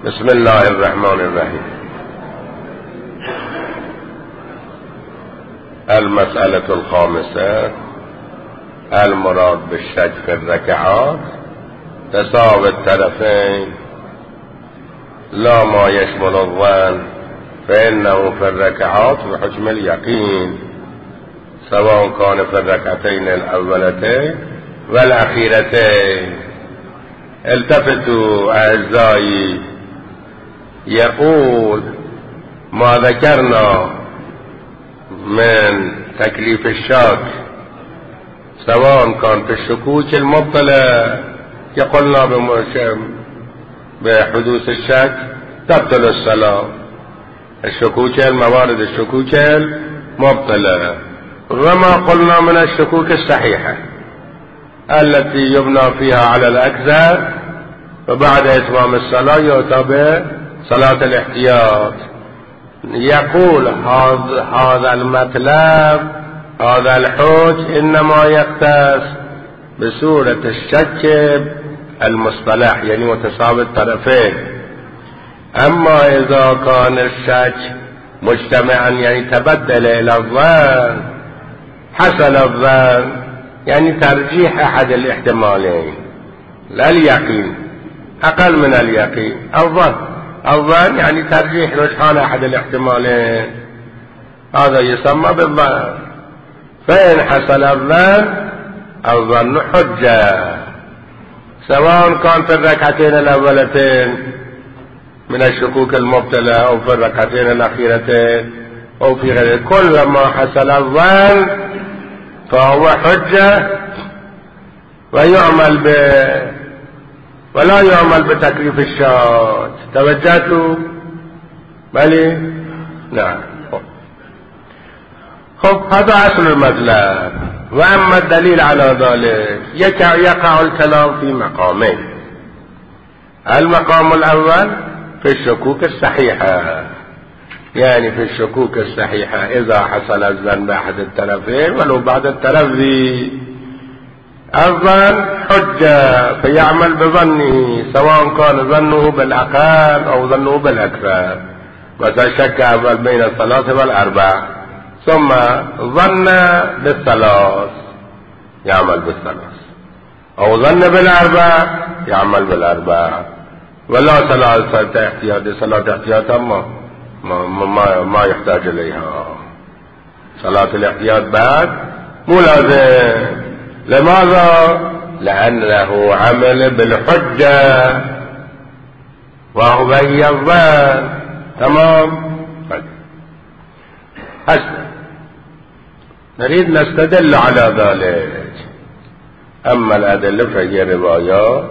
بسم الله الرحمن الرحیم. المسألة الخامسة المراد بالشك في الركعات تساوي الطرفين لا ما يشمل الظن فإنه في الركعات بحكم اليقين سواء كان في الركعتين الأولتين والأخيرتين. التفتوا أعزائي، يقول ما ذكرنا من تكليف الشك سواء كان في الشكوك المبطلة يقولنا بحدوث الشك تبطل الصلاة، الشكوك الموارد الشكوك المبطلة، وما قلنا من الشكوك الصحيحة التي يبنى فيها على الأكثر وبعد إتمام الصلاة يؤتى بصلاة الاحتياط. يقول هذا المطلب هذا الحج إنما يختص بصورة الشك المصطلح يعني متساوي الطرفين. أما إذا كان الشك مجتمعا يعني تبدل إلى الظن حصل الظن يعني ترجيح أحد الاحتمالين لا اليقين أقل من اليقين. الظن يعني ترجيح رجحان أحد الاحتمالين، هذا يسمى بالظن. فإن حصل الظن حجة سواء كان في الركعتين الأولتين من الشكوك المبتلة أو في الركعتين الأخيرتين أو في غيره، كلما حصل الظن فهو حجة ولا يعمل بتكليف الشك. توجهتوا؟ بلي؟ نعم. خب هذا أصل المطلب. وأما الدليل على ذلك يقع الكلام في مقامين. المقام الأول في الشكوك الصحيحة، يعني في الشكوك الصحيحة إذا حصل الظن بأحد الطرفين ولو بعد الترفي الظن حجة فيعمل بظنه سواء كان ظنه بالأقل أو ظنه بالأكثر. مثلا شك أول بين الثلاث والأربع ثم ظن بالثلاث يعمل بالثلاث، أو ظن بالأربع يعمل بالأربع، ولا صلاة احتياط ما يحتاج إليها. صلاة الاحتياط بعد مو لازم. لماذا؟ لأنه عمل بالحجة وهو هي الظن. تمام. هسه نريد نستدل على ذلك. أما الأدلة فهي روايات،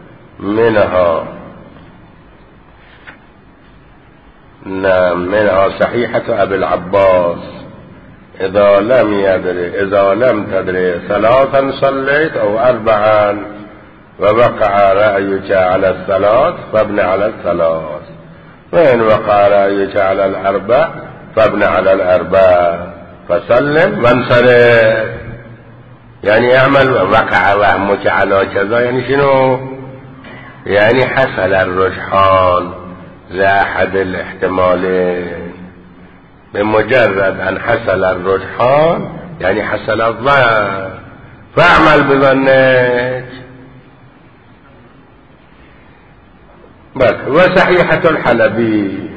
منها صحيحة أبي العباس إذا لم تدري ثلاثا صليت أو أربعا ووقع رأيك على الثلاث فابن على الثلاث، وإن وقع رأيك على الأربع فابن على الأربع فسلم وانصرف. يعني اعمل وقع وهمك على كذا يعني شنو؟ يعني حصل الرجحان لأحد الاحتمالين. بمجرد أن حصل الرجحان يعني حصل الظن فاعمل بظنك. بس. وصحيحة الحلبي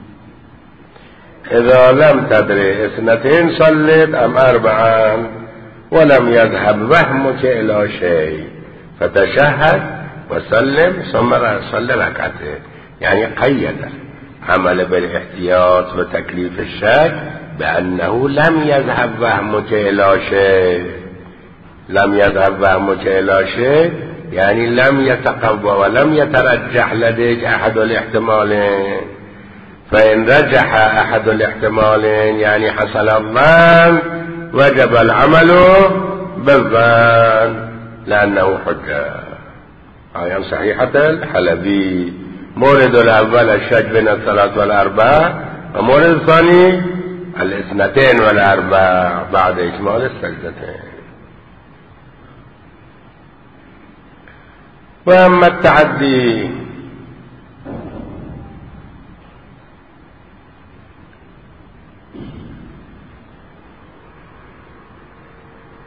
إذا لم تدري اثنتين صليت أم أربعا ولم يذهب وهمك إلى شيء فتشهد وسلم ثم صلي ركعتين. يعني قيد عمل بالاحتياط وتكليف الشك بأنه لم يذهب وهمك إلى شيء. لم يذهب وهمك إلى شيء يعني لم يتقوى ولم يترجح لديك أحد الاحتمالين. فإن رجح أحد الاحتمالين يعني حصل الظن وجب العمل بالظن لأنه حجة. آية صحيحة الحلبي. مورد الأول الشك بين الثلاث والأربع، ومورد الثاني الاثنتين والأربع بعد إكمال السجدتين. وأما التعدي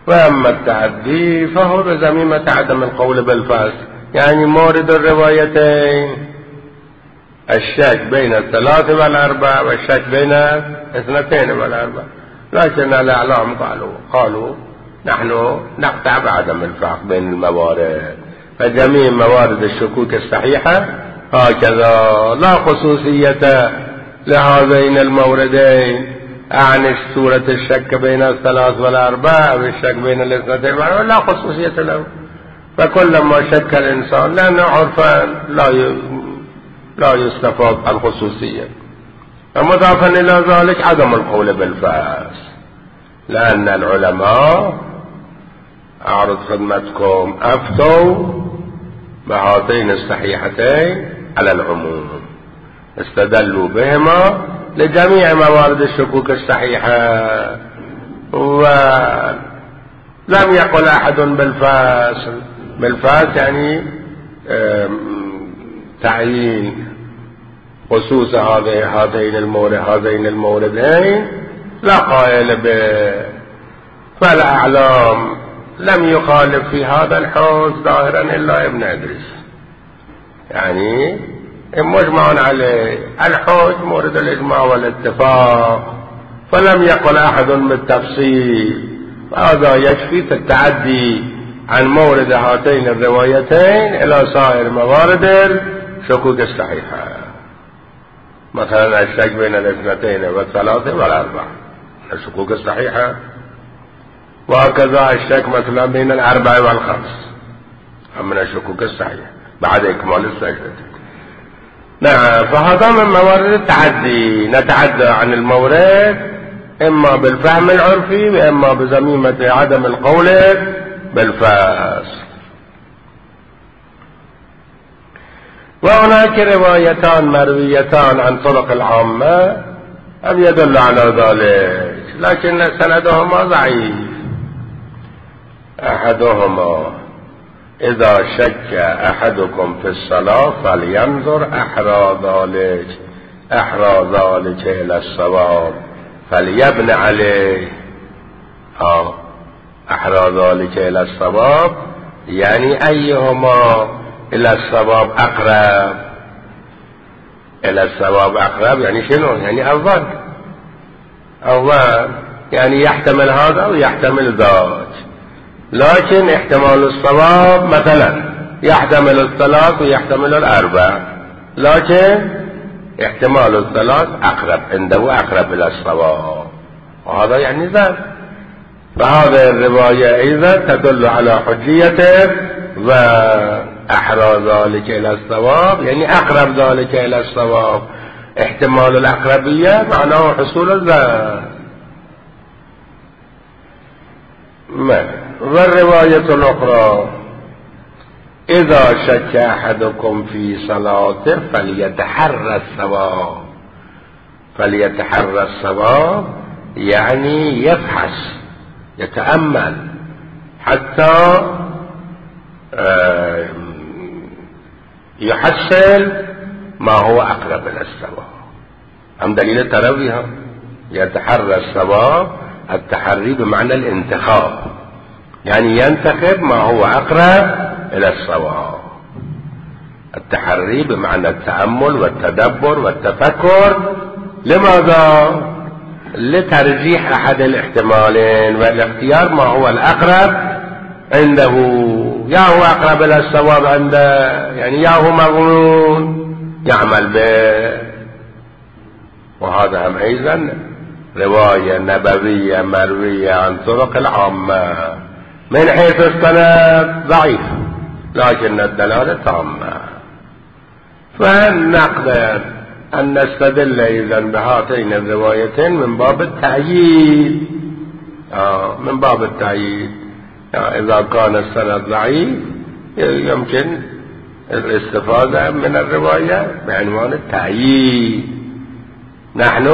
وأما التعدي فهو بزميمة عدم القول بالفاسد، يعني مورد الروايتين الشك بين 3 و4 والشك بين 2 و4، لكن الأعلام قالوا نحن نقطع بعدم الفرق بين الموارد، فجميع موارد الشكوك الصحيحة هكذا لا خصوصية لهذين الموردين، عن صورة الشك بين 3 و4 والشك بين 2 و4 لا خصوصية له، فكلما شك الإنسان لأنه عرفا لا يستفاد الخصوصية. ومضافا إلى ذلك عدم القول بالفاسد، لأن العلماء أعرض خدمتكم أفتوا بهاتين الصحيحتين على العموم، استدلوا بهما لجميع موارد الشكوك الصحيحة، ولم يقل أحد بالفاسد يعني تعيين خصوص هذين الموردين لا قائل به، فالأعلام لم يخالف في هذا الحوز ظاهرا إلا ابن إدريس، يعني مجمع عليه الحوز مورد الإجماع والاتفاق، فلم يقل أحد بالتفصيل، هذا يكفي في التعدي عن مورد هاتين الروايتين إلى سائر موارد الشكوك الصحيحة، مثلا الشك بين 2 و3 و4 الشكوك الصحيحة، وهكذا الشك مثلا بين 4 و5 من الشكوك الصحيحة بعد إكمال السجدة. نعم، فهذا من موارد التعدي، نتعدى عن المورد إما بالفهم العرفي وإما بزميمة عدم القول بالفاسد. وهناك روايتان مرويتان عن طرق العامة أم يدل على ذلك، لكن سندهما ضعيف. أحدهما إذا شك أحدكم في الصلاة فلينظر أحرى ذلك إلى الصواب فليبني عليه. أحرى ذلك إلى الصواب يعني أيهما إلى الصواب أقرب. إلى الصواب أقرب يعني شنو؟ يعني الظن يعني يحتمل هذا ويحتمل ذاك، لكن احتمال الصواب مثلا يحتمل 3 ويحتمل 4، لكن احتمال 3 أقرب عنده، أقرب إلى الصواب، وهذا يعني ذلك. فهذه الرواية إذا تدل على حجيته، وأحرى ذلك إلى الصواب يعني أقرب ذلك إلى الصواب، احتمال الأقربية معناه حصول الذات. والرواية الأخرى إذا شك أحدكم في صلاته فليتحرى الصواب يعني يفحص يتأمل حتى يحصل ما هو أقرب إلى الصواب. هم دليل الترويها يتحرى الصواب، التحري بمعنى الانتخاب، يعني ينتخب ما هو أقرب إلى الصواب. التحري بمعنى التأمل والتدبر والتفكر، لماذا؟ لترجيح أحد الاحتمالين والاختيار ما هو الأقرب عنده، يا هو أقرب إلى الصواب عنده يعني يا هو مظنون يعمل به. وهذا هم أيضا رواية نبوية مروية عن طرق العامة، من حيث السند ضعيف لكن الدلالة تامة. فنقدر أن نستدل إذا بهاتين الروايتين من باب التأييد، من باب التأييد. إذا كان السند ضعيف يمكن الاستفادة من الرواية بعنوان التأييد. نحن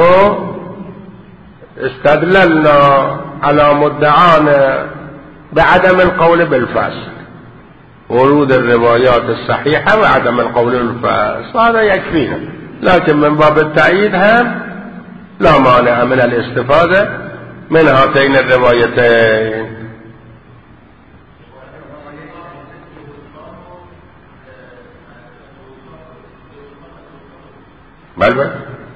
استدللنا على مدعانا بعدم القول بالفاسد، ورود الروايات الصحيحة وعدم القول بالفاسد، هذا يكفينا، لكن من باب التأييد هم لا مانع من الاستفادة من هاتين الروايتين. بله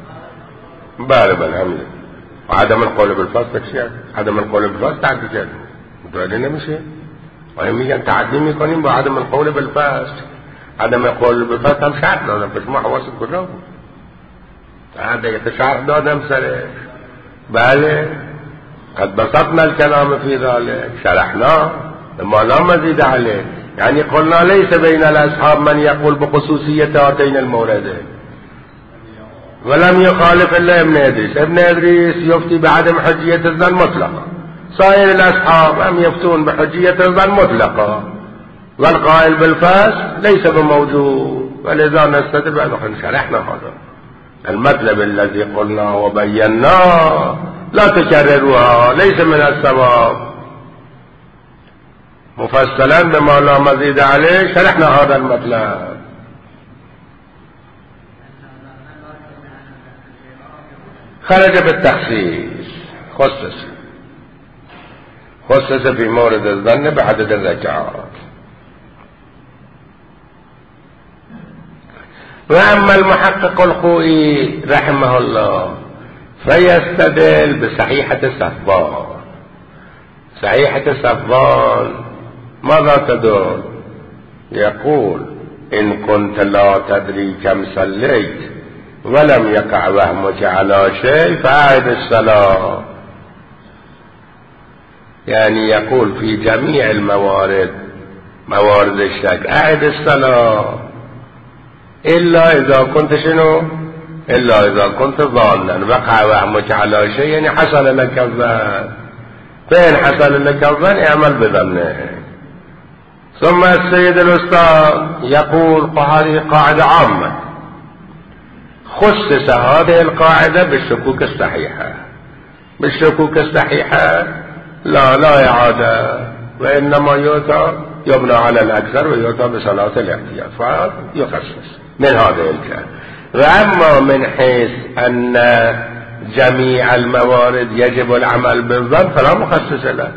همین. عدم القول بالفاسد چیه؟ عدم القول بالفاسد تعدی کرد متوجه نمیشه. آیا میگن تعدی میکنیم با عدم القول بالفاسد؟ عدم القول بالفاسد هم شرط دادم، پس ما حواست کجا بود؟ دیگه شرط دادم سرش. بله قد بسطنا الكلام في ذلك شرحنا ما لا مزيد عليه. يعني قلنا ليس بين الأصحاب من يقول بخصوصية هاتين الموردين ولم يخالف إلا ابن إدريس. ابن إدريس يفتي بعدم حجية الظن مطلقة، سائر الأصحاب هم يفتون بحجية الظن مطلقة، والقائل بالفاس ليس بموجود. ولذا نستدل بأن شرحنا هذا المطلب الذي قلنا وبيناه لا تكرروها، ليس من الصواب. مفصلا بما لا مزيد عليه شرحنا هذا المطلب. خرج بالتخصيص، خصص في مورد الظن بعدد الركعات. وأما المحقق الخوئي رحمه الله فيستدل بصحيحة صفوان. صحيحة صفوان ماذا تدل؟ يقول إن كنت لا تدري كم صليت ولم يقع وهمك على شيء فأعد الصلاة. يعني يقول في جميع الموارد، موارد الشك، أعد الصلاة إلا إذا كنت شنو؟ إلا إذا كنت ظانا وقع وهمك على شيء، يعني حصل لك الظن. فإن حصل لك الظن اعمل بظنه. ثم السيد الأستاذ يقول هذه قاعدة عامة، خصص هذه القاعدة بالشكوك الصحيحة. بالشكوك الصحيحة لا إعادة، وإنما يبنى على الأكثر ويؤتى بصلاة الاحتياط فيخصص من هذه الجهة. وأما من حيث أن جميع الموارد يجب العمل بالظن فلا مخصص له.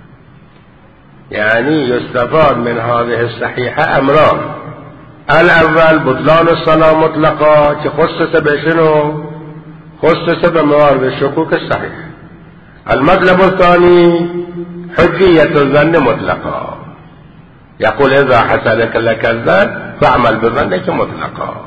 يعني يستفاد من هذه الصحيحة أمران: الأول بطلان الصلاة مطلقا خصص بشنو؟ خصص بموارد الشكوك الصحيح. المطلب الثاني حجية الظن مطلقا، يقول إذا حصل لك الظن فاعمل بظنك مطلقا.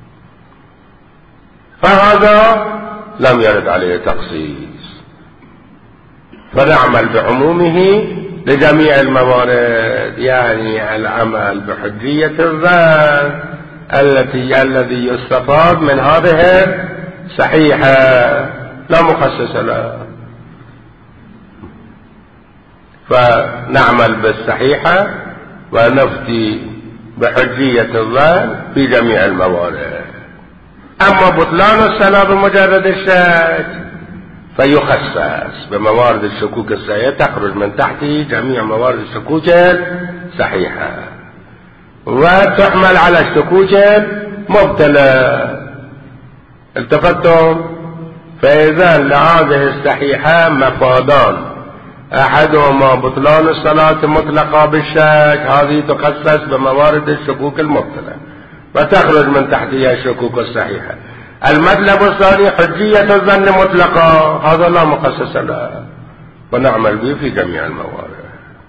فهذا لم يرد عليه تخصيص، فنعمل بعمومه لجميع الموارد. يعني العمل بحجية الظن الذي يستفاد من هذه صحيحة لا مخصص له، فنعمل بالصحيحة ونفتي بحجية الظن في جميع الموارد. أما بطلان الصلاة بمجرد الشك فيخصص بموارد الشكوك الصحيحة، تخرج من تحته جميع موارد الشكوك الصحيحة، وتحمل على الشكوك مبتلى. التفتم؟ فإذا لهذه الصحيحة مفادان: أحدهما بطلان الصلاة مطلقة بالشك، هذه تخصص بموارد الشكوك المبتلى وتخرج من تحتها الشكوك الصحيحة. المطلب الثاني حجية الظن مطلقة، هذا لا مخصص له ونعمل به في جميع الموارد.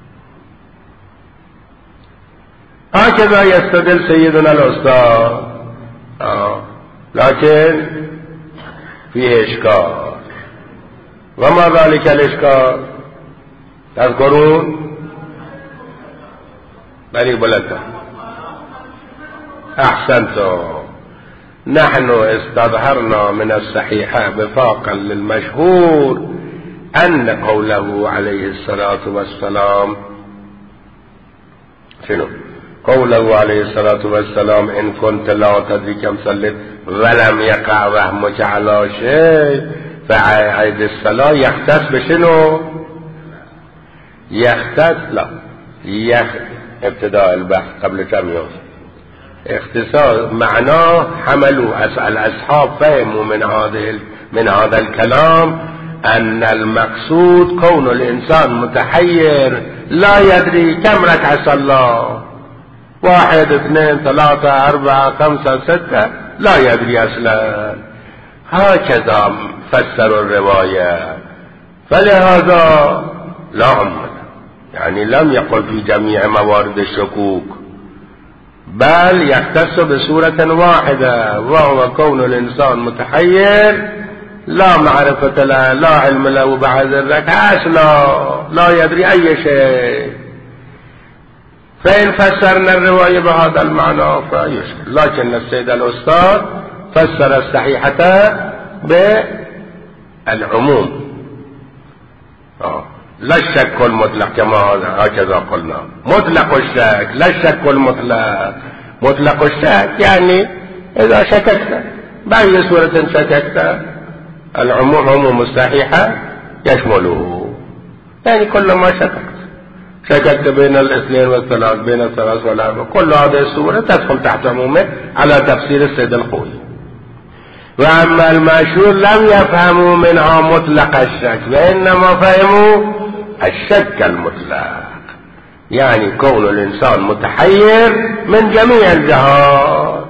هكذا يستدل سيدنا الأستاذ، لكن فيه إشكال. وما ذلك الإشكال؟ تذكرون؟ بني بلدة أحسنتم. نحن استظهرنا من الصحيحة وفاقا للمشهور أن قوله عليه الصلاة والسلام شنو؟ قوله عليه الصلاة والسلام إن كنت لا تدري كم صليت ولم يقع وهمك على شيء فعيد الصلاة يختص بشنو؟ ابتداء البحث قبل كم يوم اختصار معناه حملوا الأصحاب فهموا من هذا الكلام أن المقصود كون الإنسان متحير لا يدري كم ركعة صلى، 1 2 3 4 5 6، لا يدري أصلا. هكذا فسر الرواية. فلهذا لا عمل، يعني لم يقل في جميع موارد الشكوك، بل يختص بصورة واحدة، وهو كون الإنسان متحير لا معرفة له لا علم له بعد الركعة لا يدري أي شيء. فإن فسرنا الرواية بهذا المعنى فيشكل، لكن السيد الأستاذ فسر الصحيحة بالعموم، لا الشك المطلق كما هكذا قلنا، مطلق الشك لا الشك المطلق. مطلق الشك يعني إذا شككت بأي صورة شككت، العموم عموم الصحيحة يشمله، يعني كل ما شككت بين الاثنين والثلاث، بين الثلاث والأربع، كل هذه الصورة تدخل تحت عمومه على تفسير السيد الخوي. وأما المشهور لم يفهموا منها مطلق الشك، وإنما فهموا الشك المطلق، يعني كون الإنسان متحير من جميع الجهات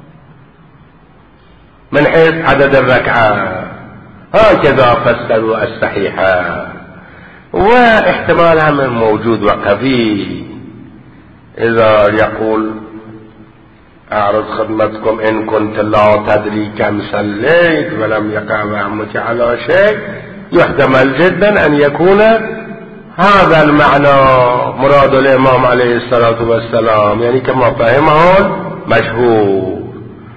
من حيث عدد الركعة. هكذا فسروا الصحيحة. واحتمالها من موجود وقفي، إذا يقول أعرض خدمتكم إن كنت لا تدري كم صليت ولم يقع وهمك على شيء، يحتمل جدا أن يكون هذا المعنى مراد الإمام عليه الصلاة والسلام، يعني كما فهمه مشهور.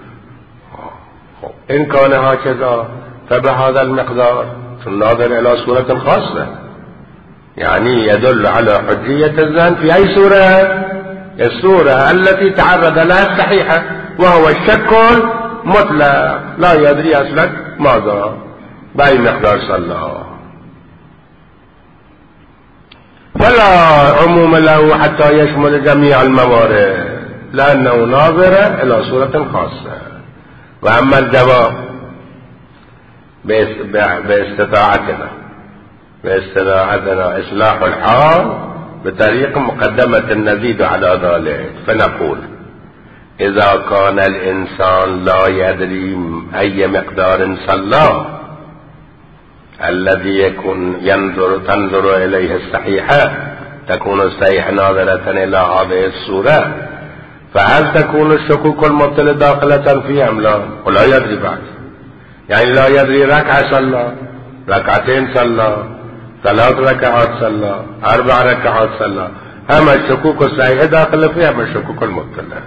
إن كان هكذا فبهذا المقدار الناظر إلى صورة خاصة، يعني يدل على حجية الظن في أي صورة؟ الصورة التي تعرض لها الصحيحة، وهو الشك مطلق لا يدري أصلا ماذا بأي مقدار صلى، فلا عموم له حتى يشمل جميع الموارد، لأنه ناظر إلى صورة خاصة. وأما الجواب باستطاعتنا إصلاح الحال بطريقة مقدمة نزيد على ذلك، فنقول إذا كان الإنسان لا يدري أي مقدار صلى الذي يكون تنظر إليه الصحيحة، تكون الصحيحة ناظرة إلى هذه الصورة، فهل تكون الشكوك المبطلة داخلة فيها أم لا؟ ولا يدري بعد، يعني لا يدري ركعة صلى، ركعتين صلى، 3 ركعات صلى، 4 ركعات صلى، هم الشكوك الصحيحة داخل فيها من الشكوك المبطلة.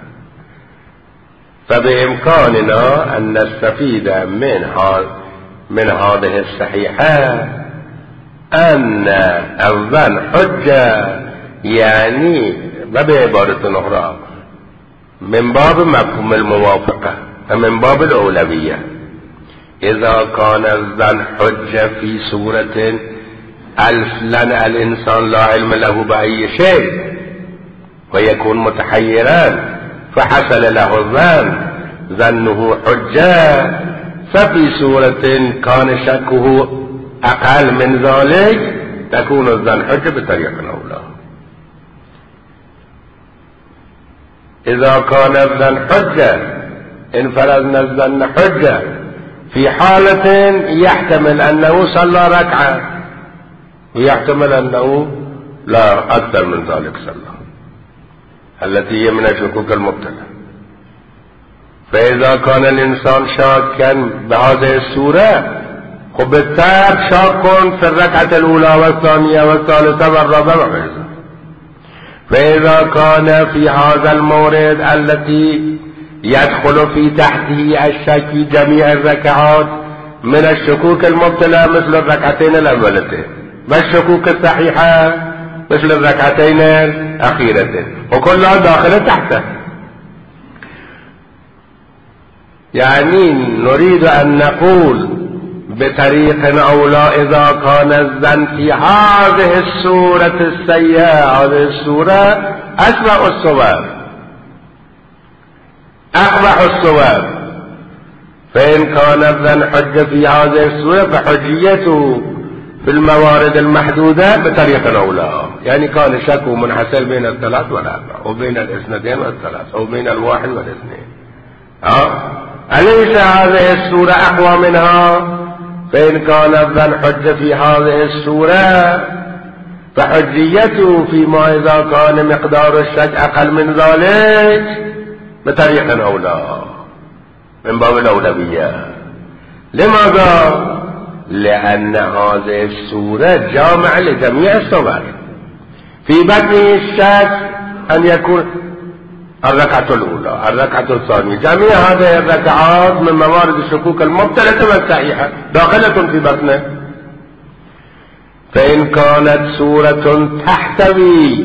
فبإمكاننا أن نستفيد من هذه الصحيحة أن الظن حجة، يعني بعبارة أخرى من باب مفهوم الموافقة ومن باب الأولوية. إذا كان الظن حجة في صورة أصلا الإنسان لا علم له بأي شيء ويكون متحيرا فحصل له الظن ظنه حجة، ففي صورة كان شكه أقل من ذلك تكون الظن حجة بطريقة أولى. إذا كان الظن حجة، إن فرضنا الظن حجة في حالة يحتمل أنه صلى ركعة ويحتمل أنه لا أكثر من ذلك صلى، التي هي من الشكوك المبتلى. فإذا كان الإنسان شاكا بهذه الصورة بالتالي شاك في الركعة الأولى والثانية والثالثة والرابعة. فإذا كان في هذا المورد التي يدخل في تحته الشك في جميع الركعات من الشكوك المبتلى مثل الركعتين الأولتين، والشكوك الصحيحة مثل الركعتين الأخيرتين، وكلها داخلة تحته. يعني نريد أن نقول بطريق أولى إذا كان الظن في هذه الصورة السيئة، هذه الصورة أسوأ الصواب أقبح الصواب، فإن كان الظن حجة في هذه الصورة فحجيته في الموارد المحدودة بطريقة أولى، يعني كان شكه منحصر بين 3 و4 وبين 2 و3 أو بين 1 و2. أليس هذه السورة أقوى منها؟ فإن كان الظن حجة في هذه السورة فحجيته فيما إذا كان مقدار الشك أقل من ذلك بطريق أولى من باب الأولوية. لماذا؟ لأن هذه السورة جامعة لجميع الصور. في بطنه الشك أن يكون الركعة الأولى، الركعة الثانية، جميع هذه الركعات من موارد الشكوك المبتلة والصحيحة داخلة في بطنه. فإن كانت سورة تحتوي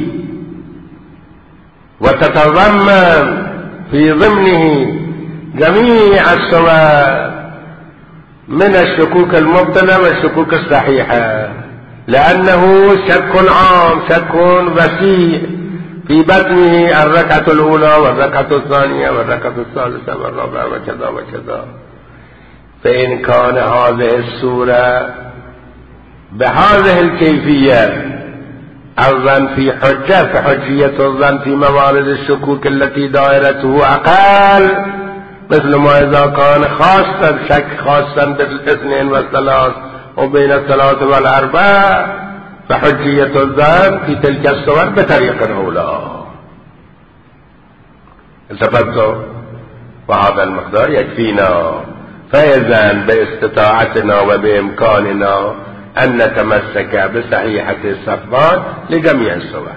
وتتضمن في ضمنه جميع الصور من الشكوك المبتلة والشكوك الصحيحة، لأنه شك عام، شك وسيع في بطنه الركعة الأولى والركعة الثانية والركعة الثالثة والرابعة وكذا وكذا. فإن كان هذه السورة بهذه الكيفية الظن في حجة، فحجية الظن في موارد الشكوك التي دائرته أقل، مثل ما إذا كان خاصا شك خاصا بالاثنين والثلاث وبين الثلاث والأربع، فحجية الظن في تلك الصور بطريق أولى. استفدتم؟ وهذا المقدار يكفينا. فإذا باستطاعتنا وبإمكاننا أن نتمسك بصحيحة الصفوان لجميع الصور.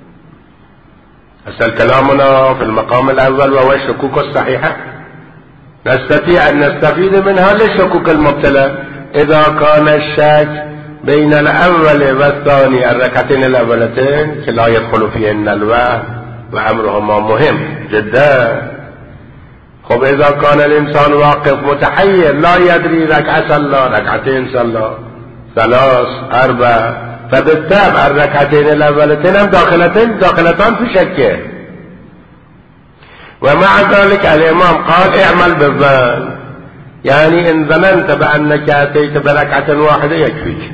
أصل كلامنا في المقام الأول وهو الشكوك الصحيحة، نستطيع أن نستفيد منها للشكوك المبتلى إذا كان الشك بين الأول والثاني الركعتين الأولتين لا يدخل فيهن الوهم وأمرهما مهم جدا. خب إذا كان الإنسان واقف متحير لا يدري ركعة صلى، ركعتين صلى، ثلاث، أربع، فبالتابع الركعتين الأولتين هم داخلتان في شكه. ومع ذلك الإمام قال اعمل بالظن، يعني إن ظننت بأنك أتيت بركعة واحدة يكفيك،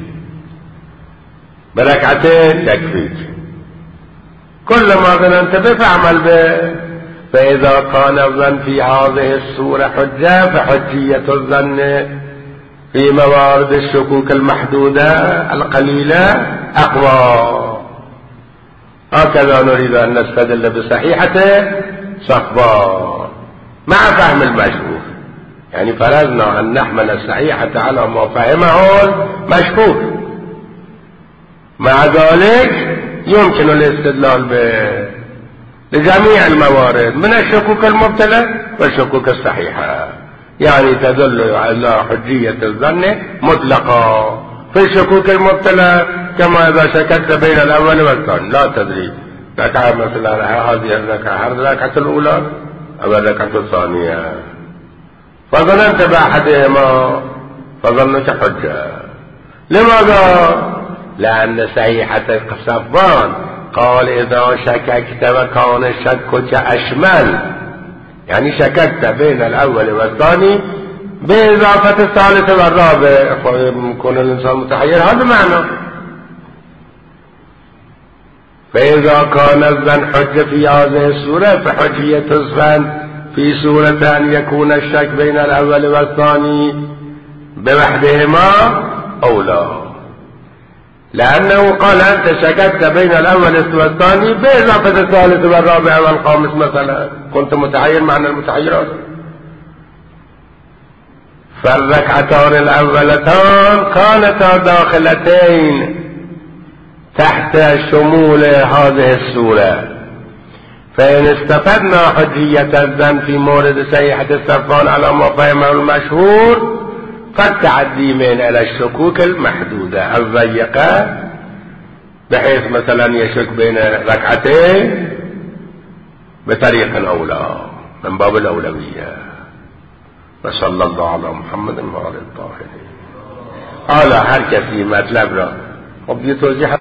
بركعتين يكفيك، كل ما ظننت به فاعمل به. فإذا كان الظن في هذه السورة حجة فحجية الظن في موارد الشكوك المحدودة القليلة أقوى. هكذا نريد أن نستدل بصحيحته صفوان مع فهم المشكوك، يعني فرضنا أن نحمل الصحيحة على ما فهمه المشكوك، مع ذلك يمكن الاستدلال بجميع الموارد من الشكوك المبتلى والشكوك الصحيحة، يعني تدل على حجية الظن مطلقة في الشكوك المبتلى، كما إذا شككت بين الأول والثاني لا تدري ركعة مثلا هذه الركعة الأولى أو الركعة الثانية، فظننت بأحدهما فظنك حجة. لماذا؟ لأن صحيحة صفوان قال إذا شككت وكان شكك أشمل، يعني شككت بين الأول والثاني بإضافة الثالث والرابع، فيكون الإنسان متحير، هذا معنى. فإذا كان الظن حجة في هذه السورة فحجية الظن في سورة أن يكون الشك بين الأول والثاني بوحدهما أولى، لأنه قال أنت شككت بين الأول والثاني بإضافة الثالث والرابع والخامس مثلا، كنت متحير معنى المتحيرات. فالركعتان الأولتان كانتا داخلتين تحت شمول هذه السورة، فإن استفدنا حجية الظن في مورد صحيحة الصفوان على ما فهمه المشهور فالتعدي من إلى الشكوك المحدودة الضيقة، بحيث مثلا يشك بين ركعتين بطريق أولى من باب الأولوية. وصلى الله على محمد وعلى الطاهرين. على هر کسی مطلب را خب یه توضیح